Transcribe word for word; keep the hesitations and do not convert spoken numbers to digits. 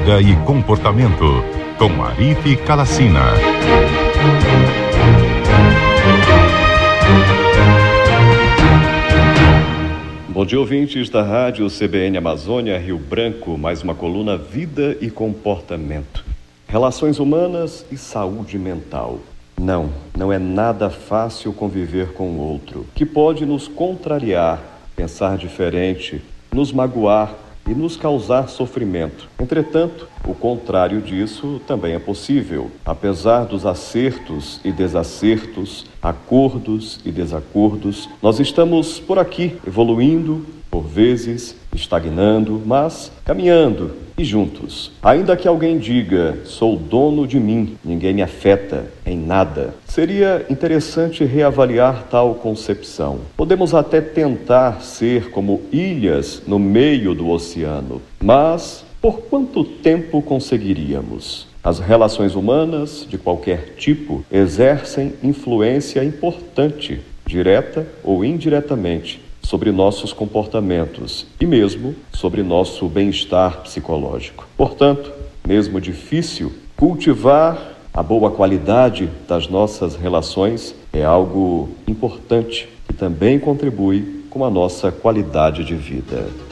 Vida e Comportamento, com Arife Kalacina. Bom dia, ouvintes da rádio C B N Amazônia, Rio Branco, mais uma coluna Vida e Comportamento. Relações humanas e saúde mental. Não, não é nada fácil conviver com o outro, que pode nos contrariar, pensar diferente, nos magoar e nos causar sofrimento. Entretanto, o contrário disso também é possível. Apesar dos acertos e desacertos, acordos e desacordos, nós estamos por aqui, evoluindo, por vezes estagnando, mas caminhando e juntos. Ainda que alguém diga, sou dono de mim, ninguém me afeta em nada, seria interessante reavaliar tal concepção. Podemos até tentar ser como ilhas no meio do oceano, mas por quanto tempo conseguiríamos? As relações humanas, de qualquer tipo, exercem influência importante, direta ou indiretamente, sobre nossos comportamentos e mesmo sobre nosso bem-estar psicológico. Portanto, mesmo difícil, cultivar a boa qualidade das nossas relações é algo importante que também contribui com a nossa qualidade de vida.